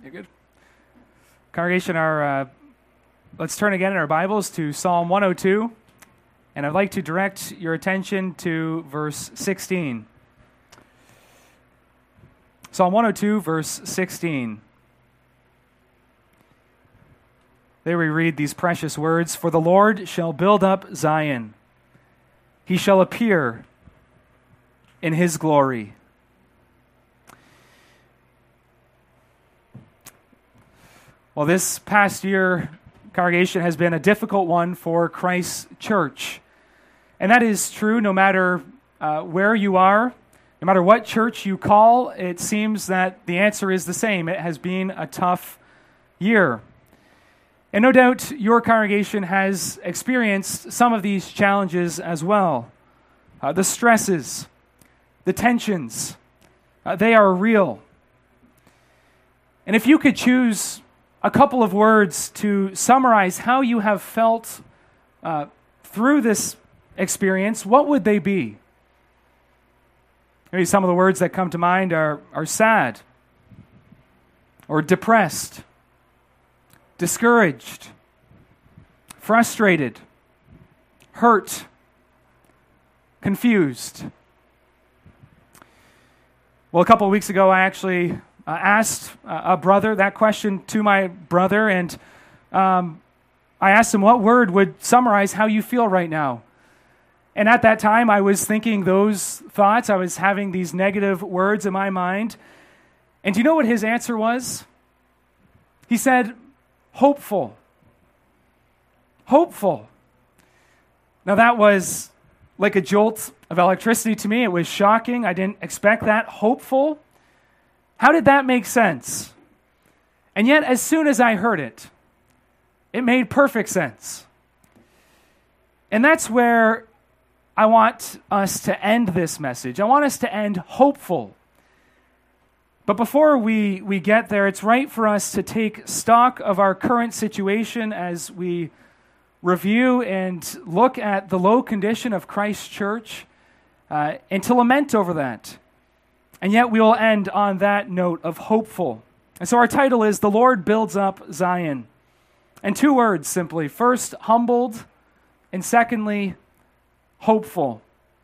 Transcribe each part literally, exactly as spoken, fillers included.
You good? Congregation, our uh, let's turn again in our Bibles to Psalm one oh two, and I'd like to direct your attention to verse sixteen. Psalm one oh two, verse sixteen. There we read these precious words, "For the Lord shall build up Zion. He shall appear in his glory." Well, this past year, congregation, has been a difficult one for Christ's church. And that is true no matter uh, where you are, no matter what church you call, it seems that the answer is the same. It has been a tough year. And no doubt your congregation has experienced some of these challenges as well. Uh, the stresses, the tensions, uh, they are real. And if you could choose a couple of words to summarize how you have felt uh, through this experience, what would they be? Maybe some of the words that come to mind are, are sad, or depressed, discouraged, frustrated, hurt, confused. Well, a couple of weeks ago, I actually uh, asked uh, a brother that question to my brother, and um, I asked him what word would summarize how you feel right now. And at that time, I was thinking those thoughts. I was having these negative words in my mind. And do you know what his answer was? He said, hopeful. Hopeful. Now that was like a jolt of electricity to me. It was shocking. I didn't expect that. Hopeful. How did that make sense? And yet, as soon as I heard it, it made perfect sense. And that's where I want us to end this message. I want us to end hopeful. But before we, we get there, it's right for us to take stock of our current situation as we review and look at the low condition of Christ's church uh, and to lament over that. And yet we will end on that note of hopeful. And so our title is "The Lord Builds Up Zion." And two words simply. First, humbled, and secondly, hopeful.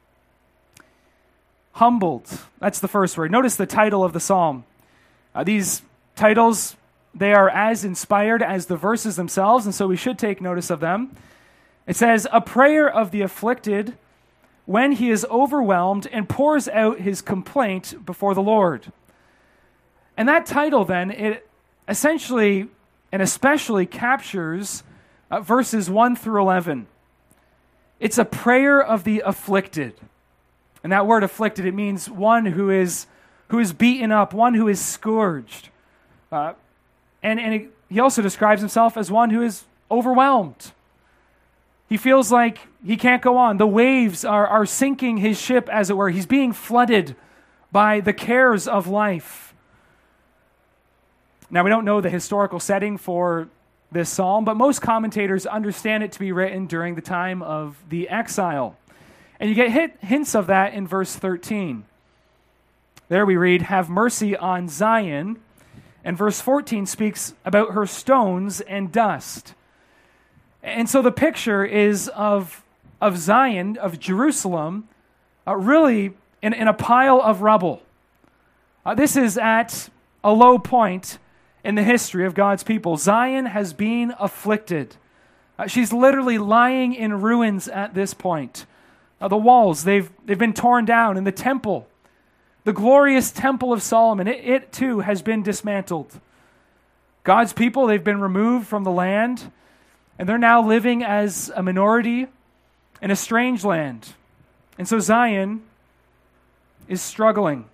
Humbled. That's the first word. Notice the title of the psalm. Uh, these titles, they are as inspired as the verses themselves, and so we should take notice of them. It says, "A prayer of the afflicted when he is overwhelmed and pours out his complaint before the Lord." And that title then, it essentially and especially captures uh, verses one through eleven. It's a prayer of the afflicted. And that word afflicted, it means one who is who is beaten up, one who is scourged. Uh, and and it, he also describes himself as one who is overwhelmed. He feels like he can't go on. The waves are, are sinking his ship, as it were. He's being flooded by the cares of life. Now, we don't know the historical setting for this psalm, but most commentators understand it to be written during the time of the exile. And you get hit, hints of that in verse thirteen. There we read, "Have mercy on Zion." And verse fourteen speaks about her stones and dust. And so the picture is of, of Zion, of Jerusalem, uh, really in, in a pile of rubble. Uh, this is at a low point in the history of God's people. Zion has been afflicted. Uh, she's literally lying in ruins at this point. Uh, the walls, they've, they've been torn down, and the temple, the glorious temple of Solomon, it, it too has been dismantled. God's people, they've been removed from the land, and they're now living as a minority in a strange land. And so Zion is struggling.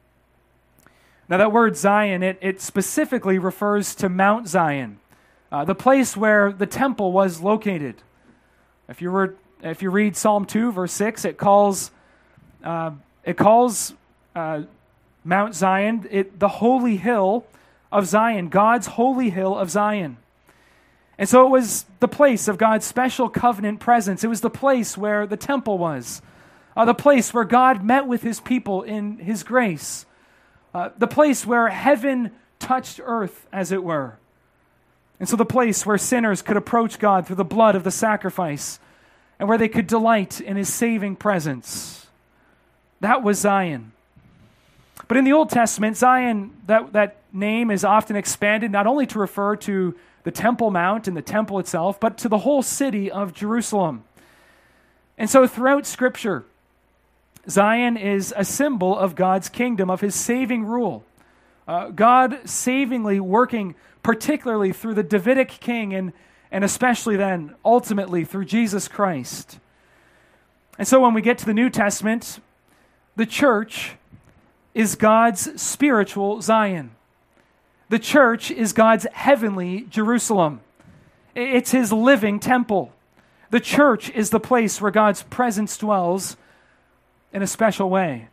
Now that word Zion, it, it specifically refers to Mount Zion, uh, the place where the temple was located. If you were, if you read Psalm two, verse six, it calls uh, it calls uh, Mount Zion it, the holy hill of Zion, God's holy hill of Zion. And so it was the place of God's special covenant presence. It was the place where the temple was, uh, the place where God met with his people in his grace, uh, the place where heaven touched earth, as it were. And so the place where sinners could approach God through the blood of the sacrifice and where they could delight in his saving presence. That was Zion. But in the Old Testament, Zion, that, that name is often expanded not only to refer to the Temple Mount and the temple itself, but to the whole city of Jerusalem. And so throughout Scripture, Zion is a symbol of God's kingdom, of his saving rule. Uh, God savingly working particularly through the Davidic king and, and especially then, ultimately, through Jesus Christ. And so when we get to the New Testament, the church is God's spiritual Zion. The church is God's heavenly Jerusalem. It's his living temple. The church is the place where God's presence dwells in a special way.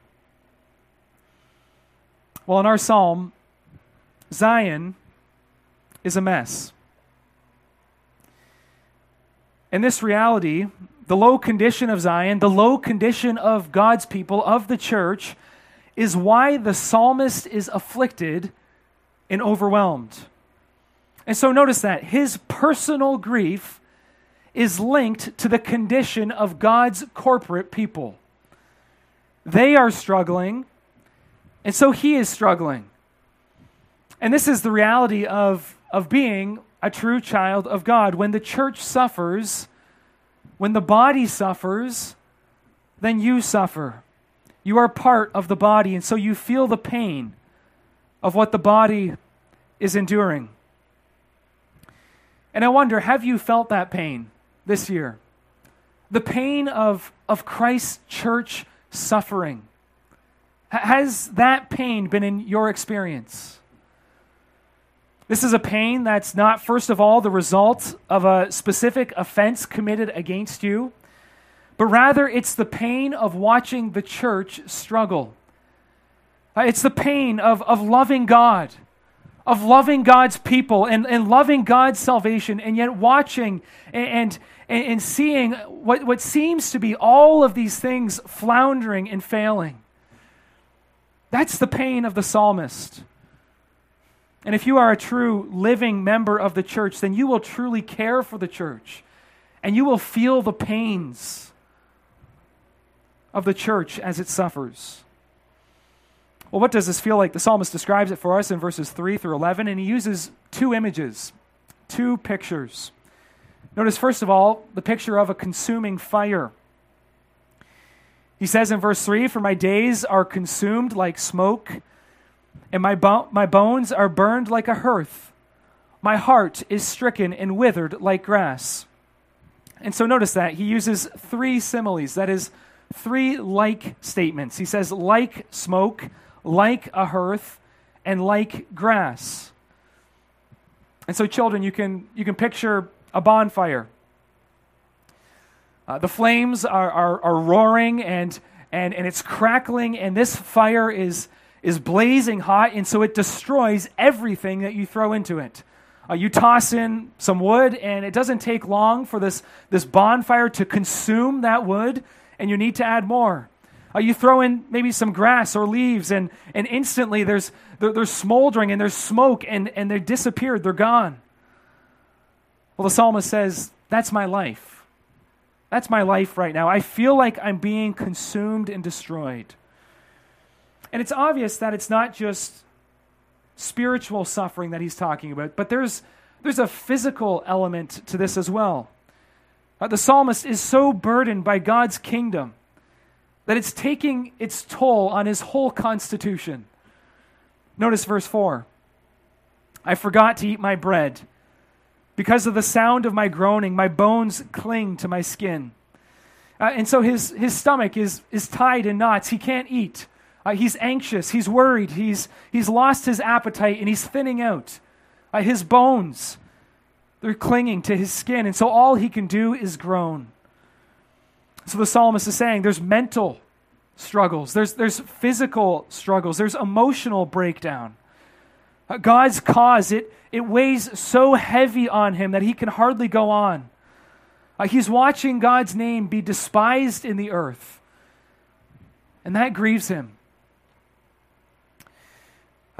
Well, in our psalm, Zion is a mess. And this reality, the low condition of Zion, the low condition of God's people, of the church, is why the psalmist is afflicted and overwhelmed. And so notice that his personal grief is linked to the condition of God's corporate people. They are struggling, and so he is struggling. And this is the reality of, of being a true child of God. When the church suffers, when the body suffers, then you suffer. You are part of the body, and so you feel the pain of what the body is enduring. And I wonder, have you felt that pain this year? The pain of, of Christ's church suffering. H- has that pain been in your experience? This is a pain that's not, first of all, the result of a specific offense committed against you, but rather it's the pain of watching the church struggle. Uh, it's the pain of, of loving God, of loving God's people and, and loving God's salvation, and yet watching and, and, and seeing what, what seems to be all of these things floundering and failing. That's the pain of the psalmist. And if you are a true living member of the church, then you will truly care for the church, and you will feel the pains of the church as it suffers. Well, what does this feel like? The psalmist describes it for us in verses three through eleven, and he uses two images, two pictures. Notice, first of all, the picture of a consuming fire. He says in verse three, "For my days are consumed like smoke, and my, bo- my bones are burned like a hearth. My heart is stricken and withered like grass." And so notice that. He uses three similes, that is, three like statements. He says, like smoke, like a hearth, and like grass. And so children, you can you can picture a bonfire. Uh, the flames are, are, are roaring and, and, and it's crackling, and this fire is, is blazing hot, and so it destroys everything that you throw into it. Uh, you toss in some wood, and it doesn't take long for this, this bonfire to consume that wood, and you need to add more. Uh, you throw in maybe some grass or leaves, and, and instantly there's they're, they're smoldering, and there's smoke, and, and they're disappeared, they're gone. Well, the psalmist says, that's my life. That's my life right now. I feel like I'm being consumed and destroyed. And it's obvious that it's not just spiritual suffering that he's talking about, but there's, there's a physical element to this as well. Uh, the psalmist is so burdened by God's kingdom that it's taking its toll on his whole constitution. Notice verse four. "I forgot to eat my bread. Because of the sound of my groaning, my bones cling to my skin." Uh, and so his, his stomach is, is tied in knots. He can't eat. Uh, he's anxious. He's worried. He's, he's lost his appetite, and he's thinning out. Uh, his bones, they're clinging to his skin. And so all he can do is groan. So the psalmist is saying there's mental struggles. There's, there's physical struggles. There's emotional breakdown. Uh, God's cause, it, it weighs so heavy on him that he can hardly go on. Uh, he's watching God's name be despised in the earth, and that grieves him.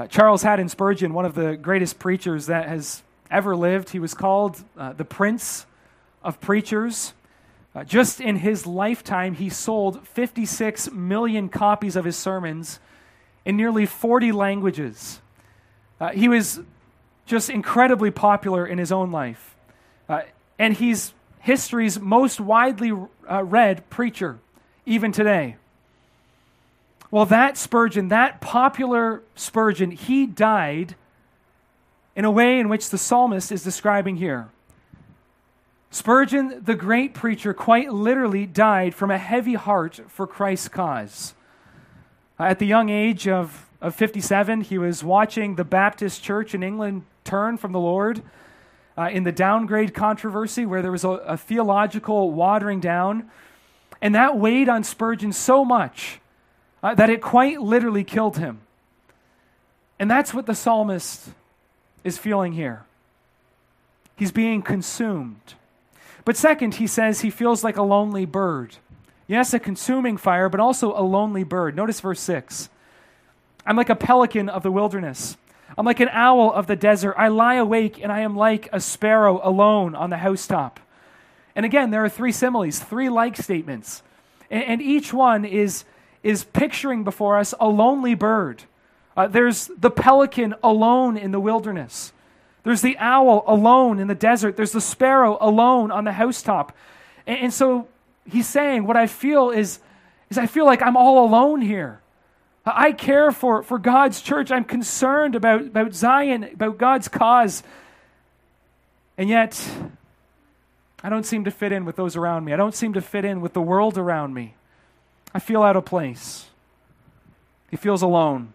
Uh, Charles Haddon Spurgeon, one of the greatest preachers that has ever lived, he was called uh, the Prince of Preachers. Uh, just in his lifetime, he sold fifty-six million copies of his sermons in nearly forty languages. Uh, he was just incredibly popular in his own life. Uh, and he's history's most widely uh, read preacher, even today. Well, that Spurgeon, that popular Spurgeon, he died in a way in which the psalmist is describing here. Spurgeon, the great preacher, quite literally died from a heavy heart for Christ's cause. Uh, at the young age of, of fifty-seven, he was watching the Baptist church in England turn from the Lord uh, in the downgrade controversy, where there was a, a theological watering down. And that weighed on Spurgeon so much uh, that it quite literally killed him. And that's what the psalmist is feeling here. He's being consumed. But second, he says he feels like a lonely bird. Yes, a consuming fire, but also a lonely bird. Notice verse six. I'm like a pelican of the wilderness. I'm like an owl of the desert. I lie awake and I am like a sparrow alone on the housetop. And again, there are three similes, three like statements. And, and each one is, is picturing before us a lonely bird. Uh, there's the pelican alone in the wilderness. There's the owl alone in the desert. There's the sparrow alone on the housetop. And, and so he's saying, what I feel is, is I feel like I'm all alone here. I care for, for God's church. I'm concerned about, about Zion, about God's cause. And yet, I don't seem to fit in with those around me. I don't seem to fit in with the world around me. I feel out of place. He feels alone.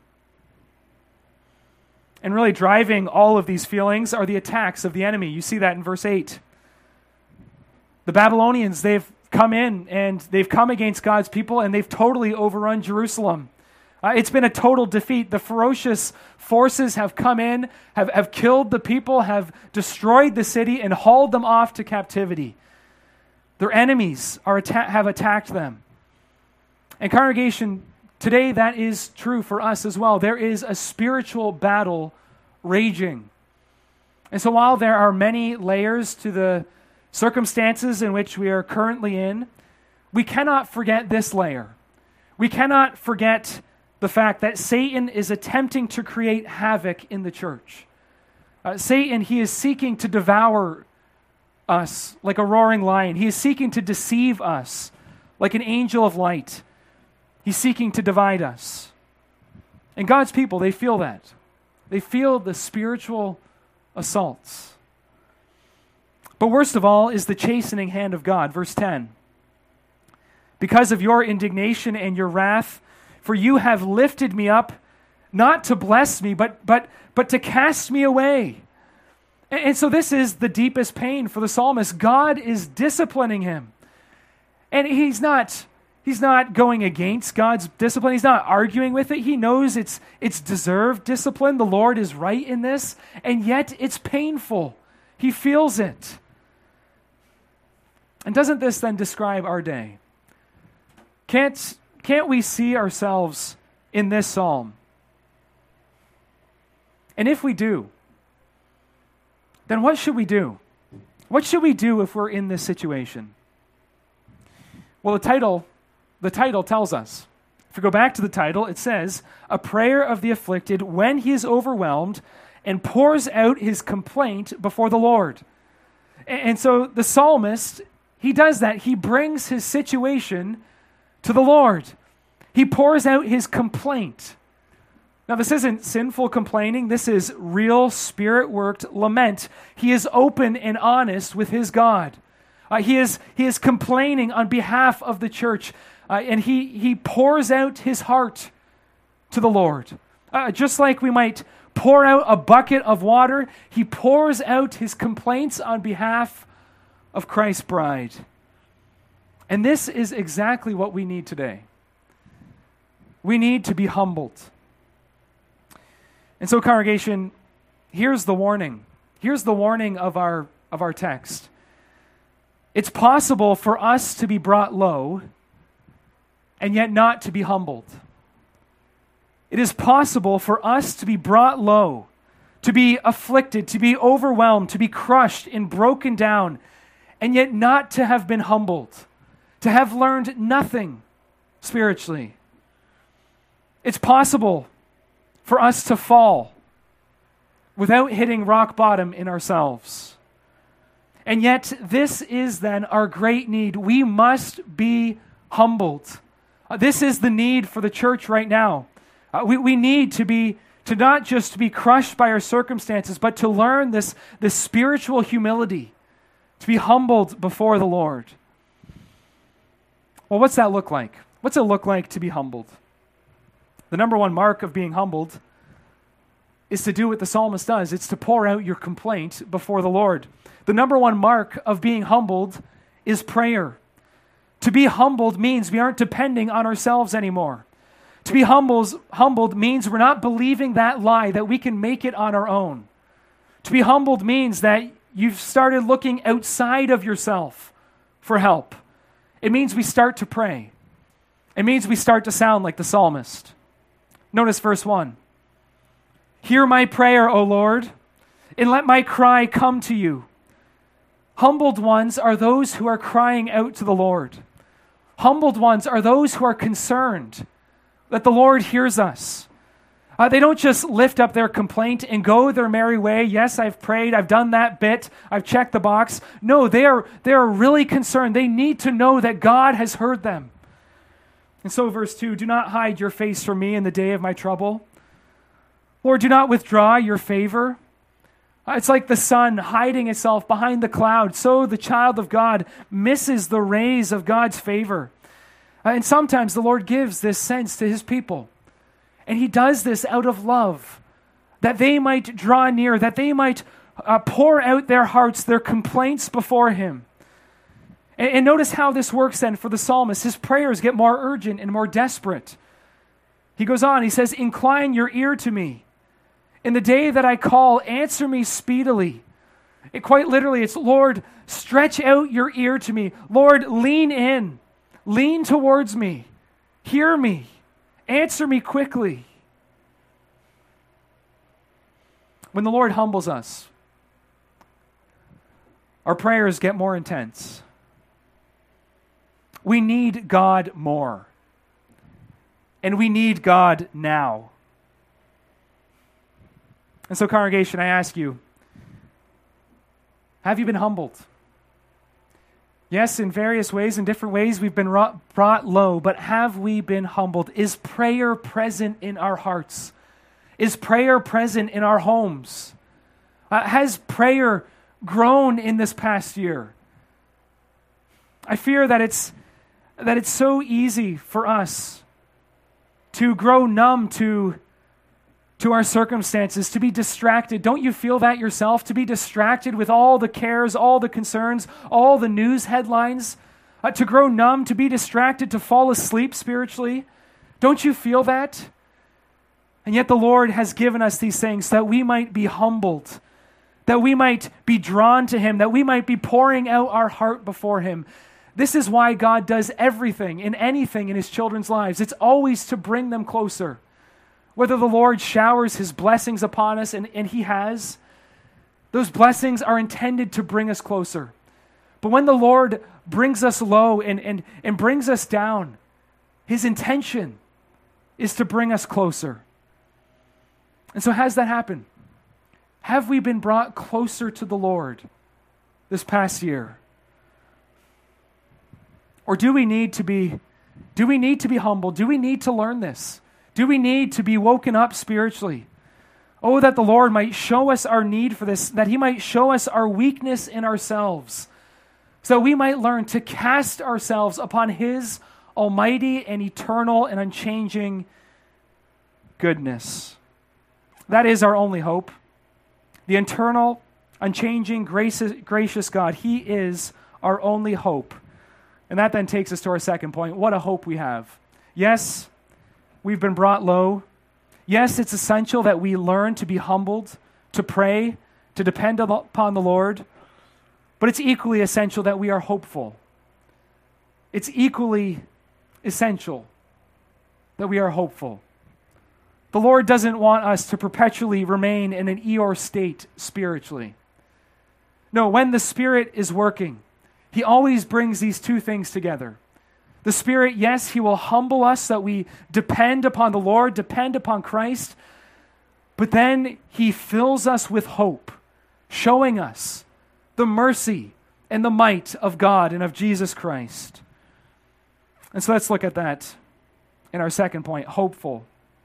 And really driving all of these feelings are the attacks of the enemy. You see that in verse eight. The Babylonians, they've come in and they've come against God's people and they've totally overrun Jerusalem. Uh, it's been a total defeat. The ferocious forces have come in, have, have killed the people, have destroyed the city and hauled them off to captivity. Their enemies are atta- have attacked them. And congregation, today, that is true for us as well. There is a spiritual battle raging. And so while there are many layers to the circumstances in which we are currently in, we cannot forget this layer. We cannot forget the fact that Satan is attempting to create havoc in the church. Uh, Satan, he is seeking to devour us like a roaring lion. He is seeking to deceive us like an angel of light. He's seeking to divide us. And God's people, they feel that. They feel the spiritual assaults. But worst of all is the chastening hand of God. Verse ten. Because of your indignation and your wrath, for you have lifted me up, not to bless me, but but but to cast me away. And, and so this is the deepest pain for the psalmist. God is disciplining him. And he's not... He's not going against God's discipline. He's not arguing with it. He knows it's it's deserved discipline. The Lord is right in this, and yet it's painful. He feels it. And doesn't this then describe our day? Can't, can't we see ourselves in this psalm? And if we do, then what should we do? What should we do if we're in this situation? Well, the title... The title tells us. If we go back to the title, it says, A Prayer of the Afflicted when he is overwhelmed and pours out his complaint before the Lord. And so the psalmist, he does that. He brings his situation to the Lord. He pours out his complaint. Now, this isn't sinful complaining. This is real spirit-worked lament. He is open and honest with his God. Uh, he is, he is complaining on behalf of the church. Uh, and he, he pours out his heart to the Lord. Uh, just like we might pour out a bucket of water, he pours out his complaints on behalf of Christ's bride. And this is exactly what we need today. We need to be humbled. And so, congregation, here's the warning. Here's the warning of our, of our text. It's possible for us to be brought low and yet not to be humbled. It is possible for us to be brought low, to be afflicted, to be overwhelmed, to be crushed and broken down, and yet not to have been humbled, to have learned nothing spiritually. It's possible for us to fall without hitting rock bottom in ourselves. And yet, this is then our great need. We must be humbled. Uh, this is the need for the church right now. Uh, we, we need to be, to not just be crushed by our circumstances, but to learn this, this spiritual humility, to be humbled before the Lord. Well, what's that look like? What's it look like to be humbled? The number one mark of being humbled is to do what the psalmist does. It's to pour out your complaint before the Lord. The number one mark of being humbled is prayer. To be humbled means we aren't depending on ourselves anymore. To be humbles, humbled means we're not believing that lie that we can make it on our own. To be humbled means that you've started looking outside of yourself for help. It means we start to pray. It means we start to sound like the psalmist. Notice verse one. Hear my prayer, O Lord, and let my cry come to you. Humbled ones are those who are crying out to the Lord. Humbled ones are those who are concerned that the Lord hears us. Uh, they don't just lift up their complaint and go their merry way. Yes, I've prayed. I've done that bit. I've checked the box. No, they are, they are really concerned. They need to know that God has heard them. And so verse two, do not hide your face from me in the day of my trouble. Lord, do not withdraw your favor. It's like the sun hiding itself behind the cloud. So the child of God misses the rays of God's favor. And sometimes the Lord gives this sense to his people. And he does this out of love, that they might draw near, that they might uh, pour out their hearts, their complaints before him. And, and notice how this works then for the psalmist. His prayers get more urgent and more desperate. He goes on, he says, incline your ear to me. In the day that I call, answer me speedily. It quite literally, it's, Lord, stretch out your ear to me. Lord, lean in. Lean towards me. Hear me. Answer me quickly. When the Lord humbles us, our prayers get more intense. We need God more. And we need God now. And so, congregation, I ask you, have you been humbled? Yes, in various ways, in different ways, we've been brought low, but have we been humbled? Is prayer present in our hearts? Is prayer present in our homes? Uh, has prayer grown in this past year? I fear that it's that it's so easy for us to grow numb to to our circumstances, to be distracted. Don't you feel that yourself? To be distracted with all the cares, all the concerns, all the news headlines, uh, to grow numb, to be distracted, to fall asleep spiritually. Don't you feel that? And yet the Lord has given us these things that we might be humbled, that we might be drawn to him, that we might be pouring out our heart before him. This is why God does everything and anything in his children's lives. It's always to bring them closer. Whether the Lord showers his blessings upon us, and, and he has, those blessings are intended to bring us closer. But when the Lord brings us low and, and, and brings us down, his intention is to bring us closer. And so how does that happen? Have we been brought closer to the Lord this past year? Or do we need to be, do we need to be humble? Do we need to learn this? Do we need to be woken up spiritually? Oh, that the Lord might show us our need for this, that he might show us our weakness in ourselves, so we might learn to cast ourselves upon his almighty and eternal and unchanging goodness. That is our only hope. The eternal, unchanging, gracious, gracious God, he is our only hope. And that then takes us to our second point. What a hope we have. Yes, we've been brought low. Yes, it's essential that we learn to be humbled, to pray, to depend upon the Lord. But it's equally essential that we are hopeful. It's equally essential that we are hopeful. The Lord doesn't want us to perpetually remain in an Eeyore state spiritually. No, when the Spirit is working, He always brings these two things together. The Spirit, yes, He will humble us so that we depend upon the Lord, depend upon Christ, but then He fills us with hope, showing us the mercy and the might of God and of Jesus Christ. And so let's look at that in our second point, hopeful.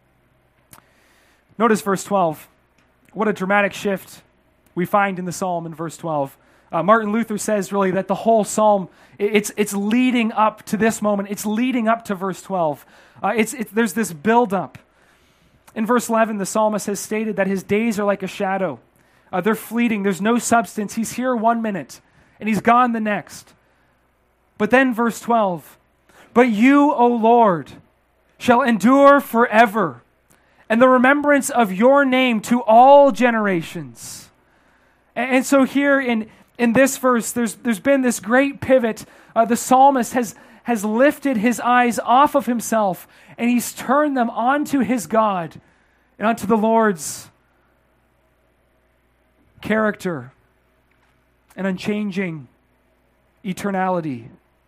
Notice verse twelve. What a dramatic shift we find in the psalm in verse twelve. Uh, Martin Luther says really that the whole psalm, it's it's leading up to this moment. It's leading up to verse twelve. Uh, it's, it's There's this build-up. In verse eleven, the psalmist has stated that his days are like a shadow. Uh, they're fleeting. There's no substance. He's here one minute, and he's gone the next. But then verse twelve, but you, O Lord, shall endure forever, and the remembrance of your name to all generations. And, and so here in, in this verse, there's, there's been this great pivot. Uh, the psalmist has, has lifted his eyes off of himself, and he's turned them onto his God and onto the Lord's character and unchanging eternality.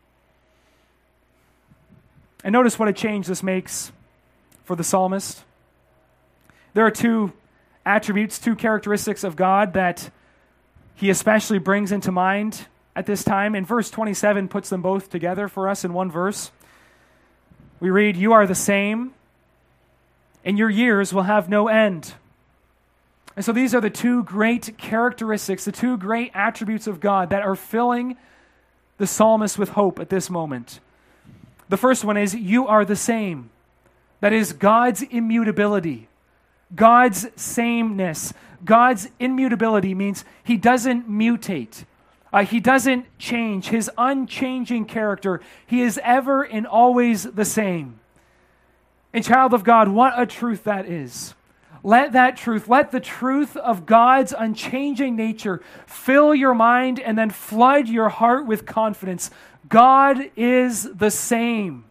And notice what a change this makes for the psalmist. There are two attributes, two characteristics of God that he especially brings into mind at this time. And verse twenty-seven puts them both together for us in one verse. We read, you are the same, and your years will have no end. And so these are the two great characteristics, the two great attributes of God that are filling the psalmist with hope at this moment. The first one is, you are the same. That is God's immutability, God's sameness. God's immutability means He doesn't mutate. Uh, he doesn't change. His unchanging character, He is ever and always the same. And child of God, what a truth that is. Let that truth, let the truth of God's unchanging nature fill your mind and then flood your heart with confidence. God is the same.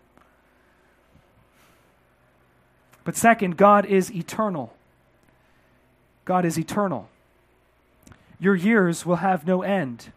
But second, God is eternal. God is eternal. Your years will have no end.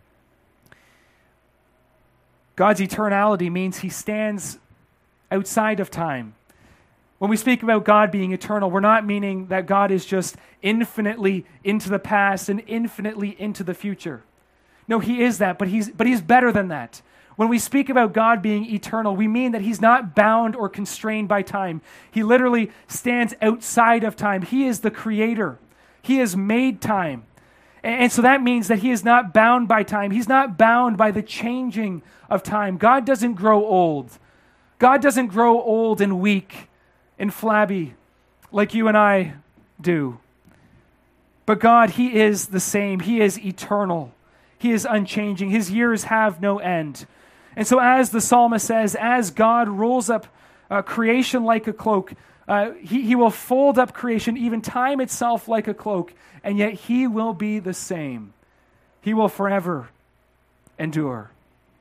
God's eternality means He stands outside of time. When we speak about God being eternal, we're not meaning that God is just infinitely into the past and infinitely into the future. No, He is that, but He's but He's better than that. When we speak about God being eternal, we mean that He's not bound or constrained by time. He literally stands outside of time. He is the creator. He has made time. And so that means that He is not bound by time. He's not bound by the changing of time. God doesn't grow old. God doesn't grow old and weak and flabby like you and I do. But God, He is the same. He is eternal. He is unchanging. His years have no end. And so as the psalmist says, as God rolls up uh, creation like a cloak, uh, he, he will fold up creation, even time itself like a cloak, and yet He will be the same. He will forever endure.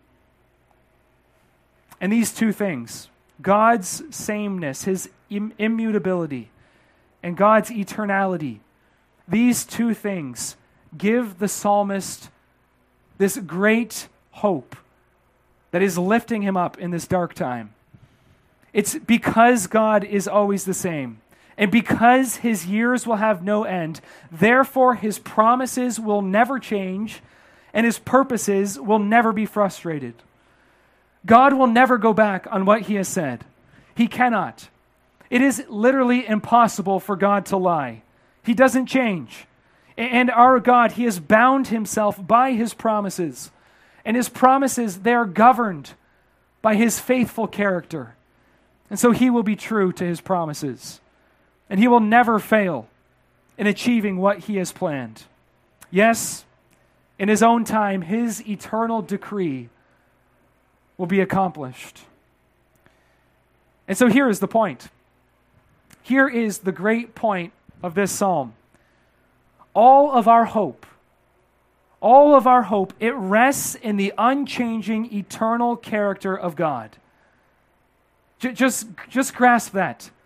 And these two things, God's sameness, His im- immutability, and God's eternality, these two things give the psalmist this great hope that is lifting him up in this dark time. It's because God is always the same, and because His years will have no end, therefore His promises will never change, and His purposes will never be frustrated. God will never go back on what He has said. He cannot. It is literally impossible for God to lie. He doesn't change. And our God, He has bound Himself by His promises. And His promises, they are governed by His faithful character. And so He will be true to His promises. And He will never fail in achieving what He has planned. Yes, in His own time, His eternal decree will be accomplished. And so here is the point. Here is the great point of this psalm. All of our hope, all of our hope, it rests in the unchanging, eternal character of God. J- just, just grasp that.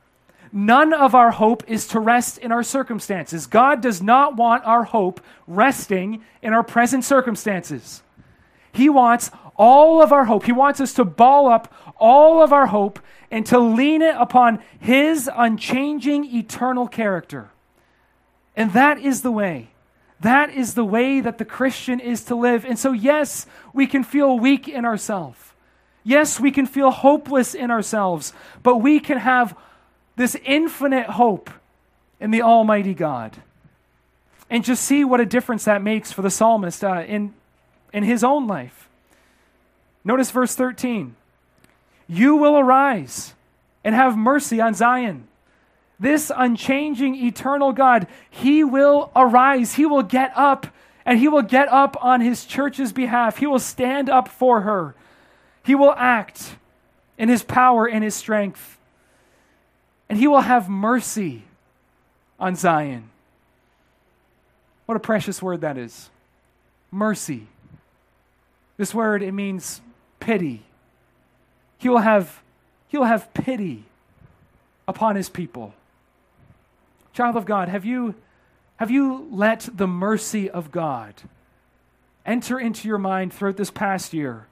none of our hope is to rest in our circumstances. God does not want our hope resting in our present circumstances. He wants all of our hope. He wants us to ball up all of our hope and to lean it upon His unchanging eternal character. And that is the way. That is the way that the Christian is to live. And so, yes, we can feel weak in ourselves. Yes, we can feel hopeless in ourselves, but we can have this infinite hope in the Almighty God. And just see what a difference that makes for the psalmist uh, in, in his own life. Notice verse thirteen. You will arise and have mercy on Zion. This unchanging, eternal God, He will arise. He will get up, and He will get up on His church's behalf. He will stand up for her. He will act in His power and His strength. And He will have mercy on Zion. What a precious word that is. Mercy. This word, it means pity. He will have, he will have pity upon His people. Child of God, have you, have you let the mercy of God enter into your mind throughout this past year?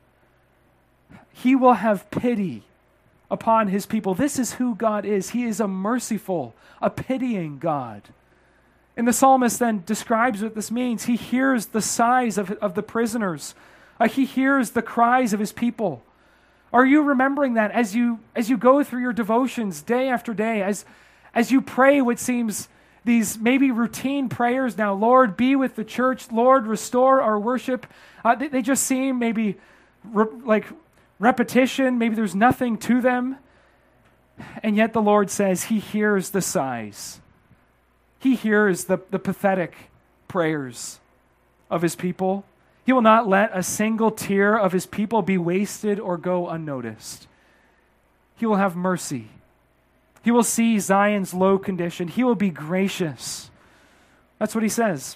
He will have pity upon His people. This is who God is. He is a merciful, a pitying God. And the psalmist then describes what this means. He hears the sighs of, of the prisoners. Uh, he hears the cries of His people. Are you remembering that as you as you go through your devotions day after day, as as you pray what seems these maybe routine prayers now, Lord, be with the church, Lord, restore our worship. Uh, they, they just seem maybe re- like repetition, maybe there's nothing to them. And yet the Lord says He hears the sighs. He hears the, the pathetic prayers of His people. He will not let a single tear of His people be wasted or go unnoticed. He will have mercy. He will see Zion's low condition. He will be gracious. That's what He says.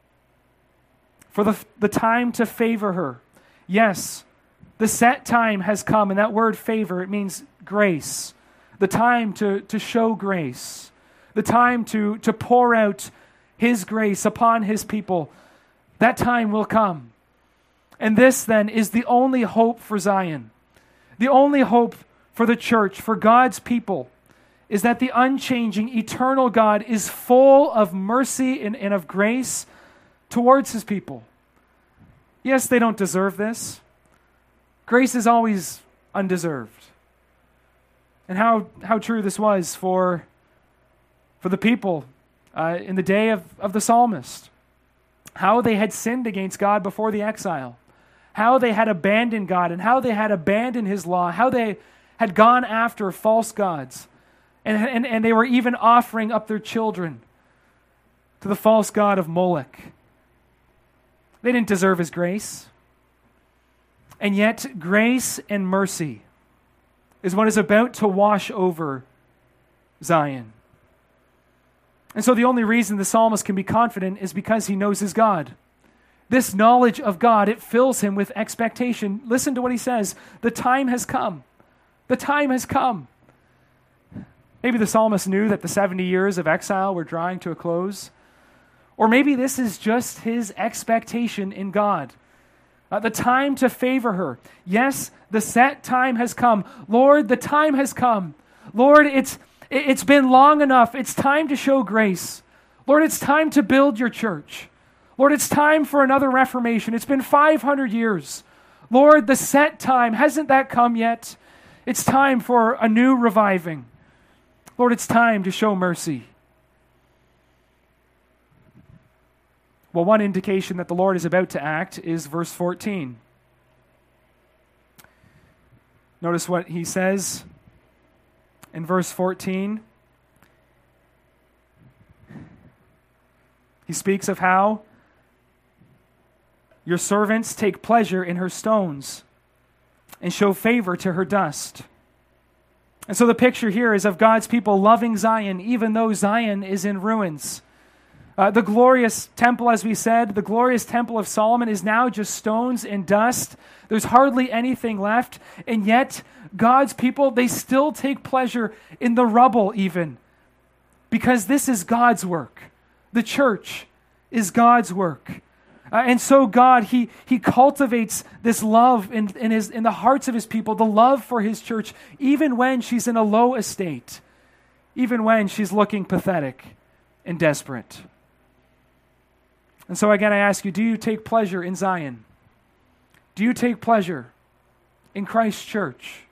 For the, the time to favor her. Yes, the set time has come. And that word favor, it means grace. The time to, to show grace. The time to, to pour out His grace upon His people. That time will come. And this then is the only hope for Zion. The only hope for the church, for God's people, is that the unchanging, eternal God is full of mercy and, and of grace towards His people. Yes, they don't deserve this. Grace is always undeserved. And how, how true this was for, for the people uh, in the day of, of the psalmist. How they had sinned against God before the exile. How they had abandoned God and how they had abandoned His law. How they had gone after false gods. And, and, and they were even offering up their children to the false god of Moloch. They didn't deserve His grace. And yet, grace and mercy is what is about to wash over Zion. And so the only reason the psalmist can be confident is because he knows his God. This knowledge of God, it fills him with expectation. Listen to what he says. The time has come. The time has come. Maybe the psalmist knew that the seventy years of exile were drawing to a close. Or maybe this is just his expectation in God. Uh, the time to favor her. Yes, the set time has come. Lord, the time has come. Lord, it's it's been long enough. It's time to show grace. Lord, it's time to build your church. Lord, it's time for another reformation. It's been five hundred years. Lord, the set time, hasn't that come yet? It's time for a new reviving. Lord, it's time to show mercy. Well, one indication that the Lord is about to act is verse fourteen. Notice what he says in verse fourteen. He speaks of how your servants take pleasure in her stones and show favor to her dust. And so the picture here is of God's people loving Zion, even though Zion is in ruins. Uh, the glorious temple, as we said, the glorious temple of Solomon is now just stones and dust. There's hardly anything left. And yet, God's people, they still take pleasure in the rubble even because this is God's work. The church is God's work. Uh, and so God, he, he cultivates this love in, in, his, in the hearts of his people, the love for his church, even when she's in a low estate, even when she's looking pathetic and desperate. And so again, I ask you, do you take pleasure in Zion? Do you take pleasure in Christ's church?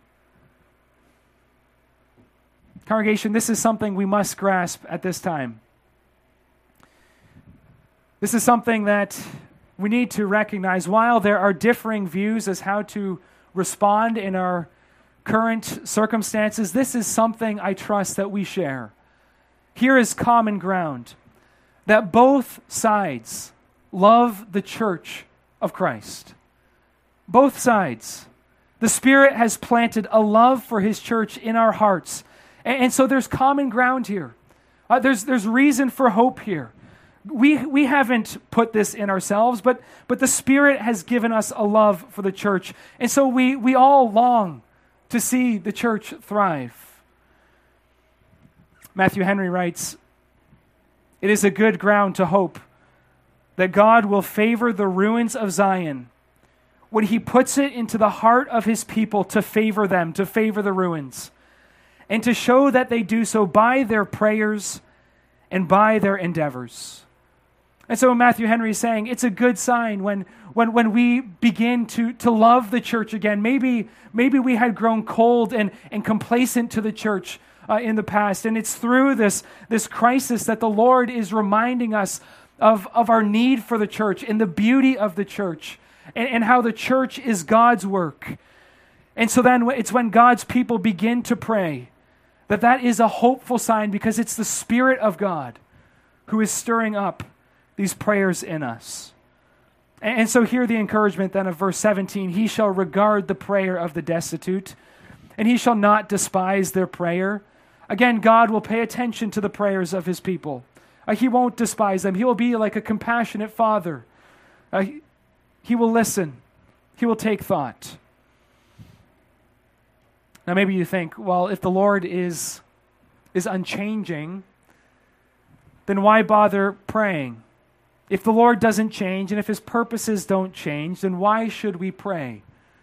Congregation, this is something we must grasp at this time. This is something that we need to recognize. While there are differing views as how to respond in our current circumstances, this is something I trust that we share. Here is common ground, that both sides love the church of Christ. Both sides. The Spirit has planted a love for his church in our hearts. And, and so there's common ground here. Uh, there's, there's reason for hope here. We we haven't put this in ourselves, but but the Spirit has given us a love for the church. And so we, we all long to see the church thrive. Matthew Henry writes, "It is a good ground to hope that God will favor the ruins of Zion when he puts it into the heart of his people to favor them, to favor the ruins, and to show that they do so by their prayers and by their endeavors." And so Matthew Henry is saying it's a good sign when when when we begin to, to love the church again. Maybe maybe we had grown cold and, and complacent to the church uh, in the past. And it's through this, this crisis that the Lord is reminding us of, of our need for the church and the beauty of the church and, and how the church is God's work. And so then it's when God's people begin to pray that that is a hopeful sign, because it's the Spirit of God who is stirring up these prayers in us. And so hear the encouragement then of verse seventeen. "He shall regard the prayer of the destitute, and he shall not despise their prayer." Again, God will pay attention to the prayers of his people. Uh, he won't despise them. He will be like a compassionate father. Uh, he, he will listen. He will take thought. Now maybe you think, well, if the Lord is, is unchanging, then why bother praying? If the Lord doesn't change, and if his purposes don't change, then why should we pray?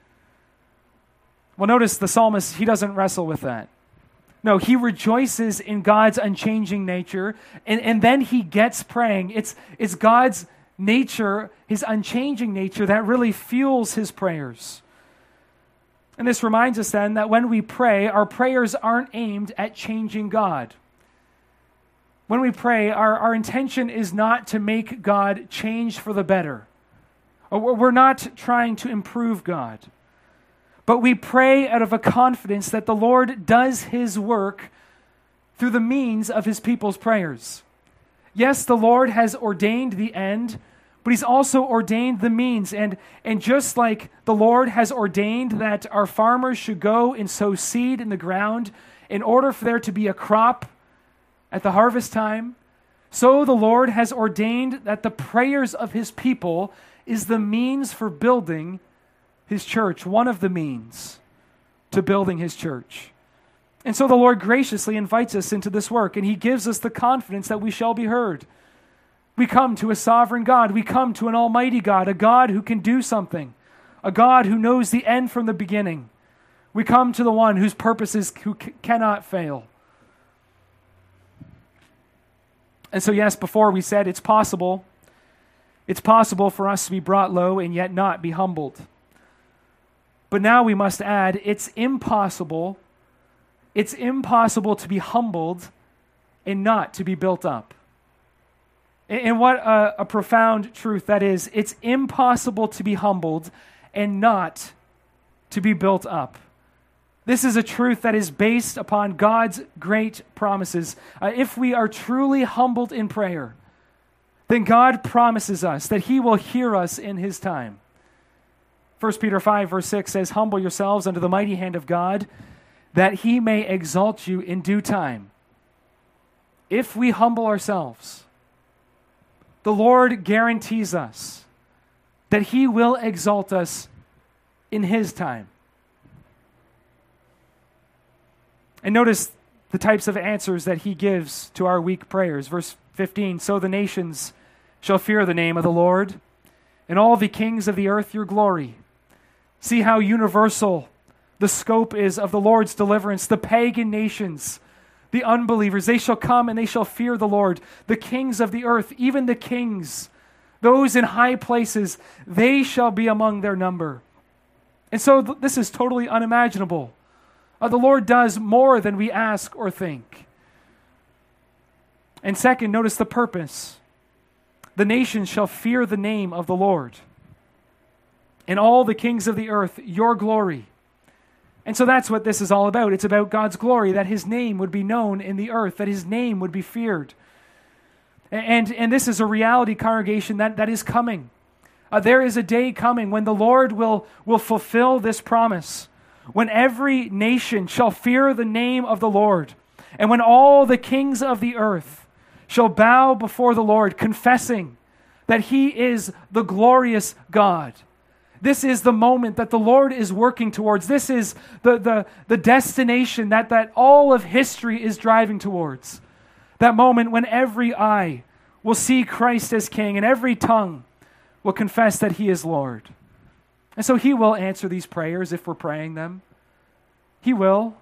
Well, notice the psalmist, he doesn't wrestle with that. No, he rejoices in God's unchanging nature, and, and then he gets praying. It's, it's God's nature, his unchanging nature, that really fuels his prayers. And this reminds us then that when we pray, our prayers aren't aimed at changing God. When we pray, our, our intention is not to make God change for the better. We're not trying to improve God. But we pray out of a confidence that the Lord does his work through the means of his people's prayers. Yes, the Lord has ordained the end, but he's also ordained the means. And, and just like the Lord has ordained that our farmers should go and sow seed in the ground in order for there to be a crop at the harvest time, so the Lord has ordained that the prayers of his people is the means for building his church, one of the means to building his church. And so the Lord graciously invites us into this work, and he gives us the confidence that we shall be heard. We come to a sovereign God. We come to an almighty God, a God who can do something, a God who knows the end from the beginning. We come to the one whose purposes who c- cannot fail. And so, yes, before we said it's possible, it's possible for us to be brought low and yet not be humbled. But now we must add, it's impossible, it's impossible to be humbled and not to be built up. And what a, a profound truth that is. It's impossible to be humbled and not to be built up. This is a truth that is based upon God's great promises. Uh, if we are truly humbled in prayer, then God promises us that he will hear us in his time. First Peter five verse six says, "Humble yourselves under the mighty hand of God, that he may exalt you in due time." If we humble ourselves, the Lord guarantees us that he will exalt us in his time. And notice the types of answers that he gives to our weak prayers. Verse fifteen, so the nations shall fear the name of the Lord, and all the kings of the earth your glory. See how universal the scope is of the Lord's deliverance. The pagan nations, the unbelievers, they shall come and they shall fear the Lord. The kings of the earth, even the kings, those in high places, they shall be among their number. And so th- this is totally unimaginable. Uh, the Lord does more than we ask or think. And second, notice the purpose. The nations shall fear the name of the Lord, and all the kings of the earth your glory. And so that's what this is all about. It's about God's glory, that his name would be known in the earth, that his name would be feared. And, and this is a reality, congregation, that, that is coming. Uh, there is a day coming when the Lord will, will fulfill this promise, when every nation shall fear the name of the Lord, and when all the kings of the earth shall bow before the Lord, confessing that he is the glorious God. This is the moment that the Lord is working towards. This is the, the, the destination that, that all of history is driving towards. That moment when every eye will see Christ as King and every tongue will confess that he is Lord. And so he will answer these prayers if we're praying them. He will.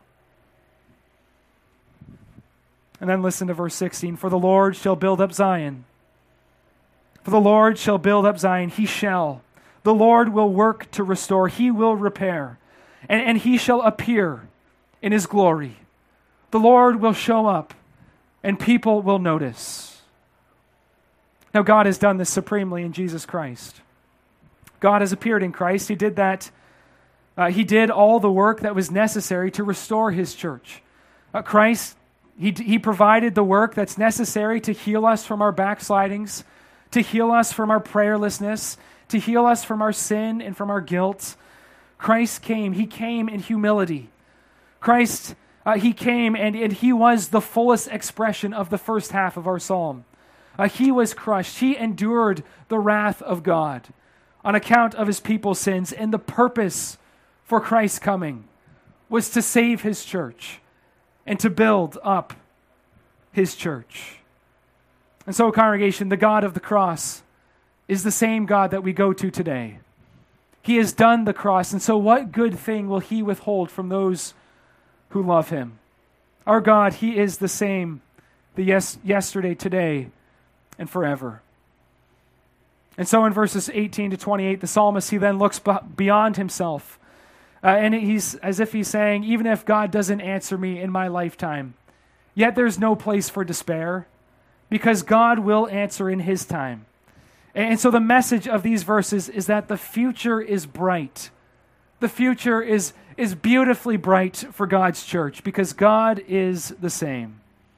And then listen to verse sixteen. For the Lord shall build up Zion. For the Lord shall build up Zion. He shall. The Lord will work to restore. He will repair. And, and he shall appear in his glory. The Lord will show up and people will notice. Now, God has done this supremely in Jesus Christ. God has appeared in Christ. He did that. Uh, he did all the work that was necessary to restore his church. Uh, Christ, he, he provided the work that's necessary to heal us from our backslidings, to heal us from our prayerlessness, to heal us from our sin and from our guilt. Christ came. He came in humility. Christ, uh, he came and, and he was the fullest expression of the first half of our psalm. Uh, he was crushed. He endured the wrath of God on account of his people's sins. And the purpose for Christ's coming was to save his church and to build up his church. And so, congregation, the God of the cross is the same God that we go to today. He has done the cross, and so what good thing will he withhold from those who love him? Our God, he is the same the yes, yesterday, today, and forever. And so in verses eighteen to twenty-eight, the psalmist, he then looks beyond himself. Uh, and he's as if he's saying, even if God doesn't answer me in my lifetime, yet there's no place for despair, because God will answer in his time. And so the message of these verses is that the future is bright. The future is, is beautifully bright for God's church, because God is the same.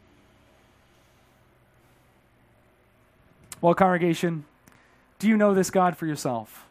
Well, congregation, do you know this God for yourself?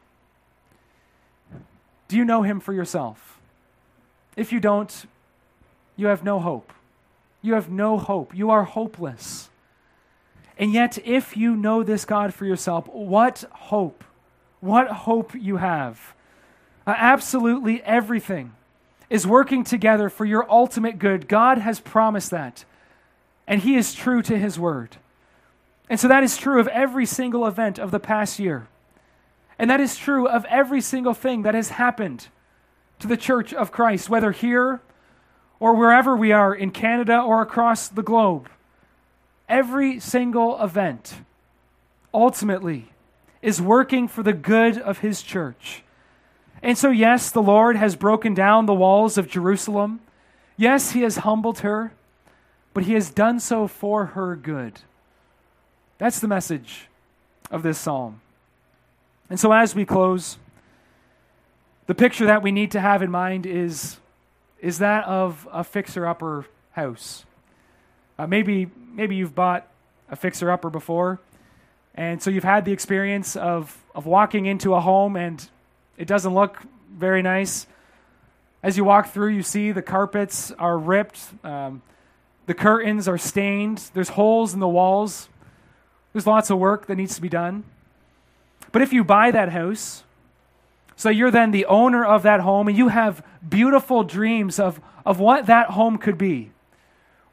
Do you know him for yourself? If you don't, you have no hope. You have no hope. You are hopeless. And yet, if you know this God for yourself, what hope, what hope you have. Uh, absolutely everything is working together for your ultimate good. God has promised that, and he is true to his word. And so that is true of every single event of the past year. And that is true of every single thing that has happened to the Church of Christ, whether here or wherever we are in Canada or across the globe. Every single event ultimately is working for the good of his church. And so, yes, the Lord has broken down the walls of Jerusalem. Yes, he has humbled her, but he has done so for her good. That's the message of this psalm. And so as we close, the picture that we need to have in mind is, is that of a fixer-upper house. Uh, maybe, maybe you've bought a fixer-upper before, and so you've had the experience of, of walking into a home and it doesn't look very nice. As you walk through, you see the carpets are ripped, um, the curtains are stained, there's holes in the walls. There's lots of work that needs to be done. But if you buy that house, so you're then the owner of that home, and you have beautiful dreams of, of what that home could be,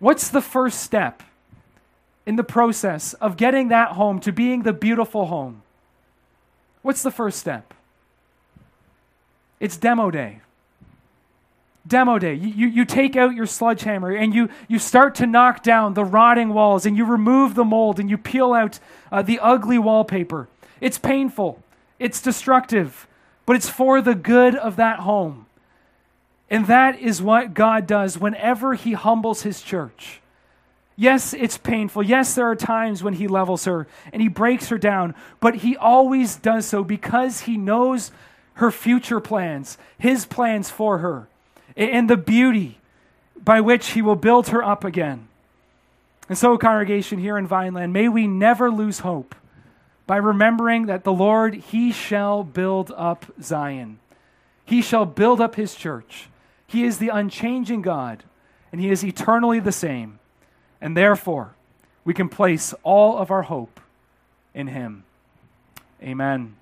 What's the first step in the process of getting that home to being the beautiful home? What's the first step? It's demo day. Demo day. You, you, you take out your sledgehammer and you, you start to knock down the rotting walls and you remove the mold and you peel out uh, the ugly wallpaper. It's painful. It's destructive. But it's for the good of that home. And that is what God does whenever he humbles his church. Yes, it's painful. Yes, there are times when he levels her and he breaks her down, but he always does so because he knows her future plans, his plans for her, and the beauty by which he will build her up again. And so, congregation here in Vineland, may we never lose hope by remembering that the Lord, he shall build up Zion. He shall build up his church. He is the unchanging God, and he is eternally the same. And therefore, we can place all of our hope in him. Amen.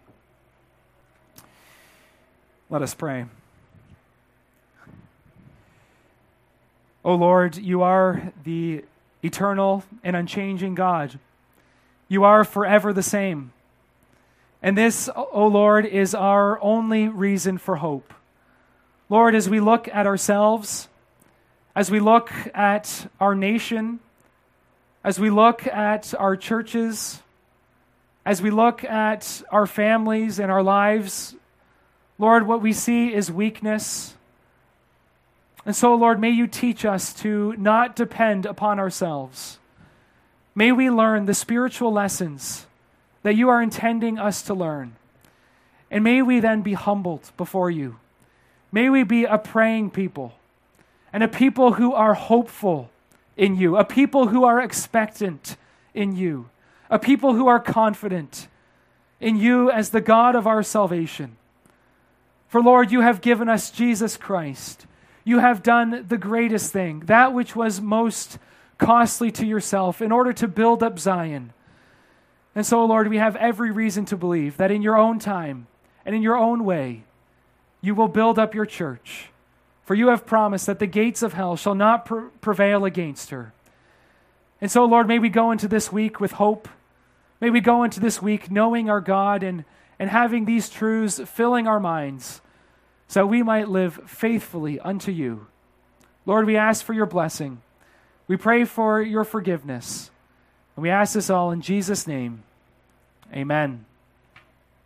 Let us pray. O Lord, you are the eternal and unchanging God. You are forever the same. And this, O Lord, is our only reason for hope. Lord, as we look at ourselves, as we look at our nation, as we look at our churches, as we look at our families and our lives, Lord, what we see is weakness. And so, Lord, may you teach us to not depend upon ourselves. May we learn the spiritual lessons that you are intending us to learn. And may we then be humbled before you. May we be a praying people and a people who are hopeful in you, a people who are expectant in you, a people who are confident in you as the God of our salvation. For Lord, you have given us Jesus Christ. You have done the greatest thing, that which was most costly to yourself in order to build up Zion. And so, Lord, we have every reason to believe that in your own time and in your own way, you will build up your church. For you have promised that the gates of hell shall not pre- prevail against her. And so, Lord, may we go into this week with hope. May we go into this week knowing our God and, and having these truths filling our minds so we might live faithfully unto you. Lord, we ask for your blessing. We pray for your forgiveness. And we ask this all in Jesus' name. Amen.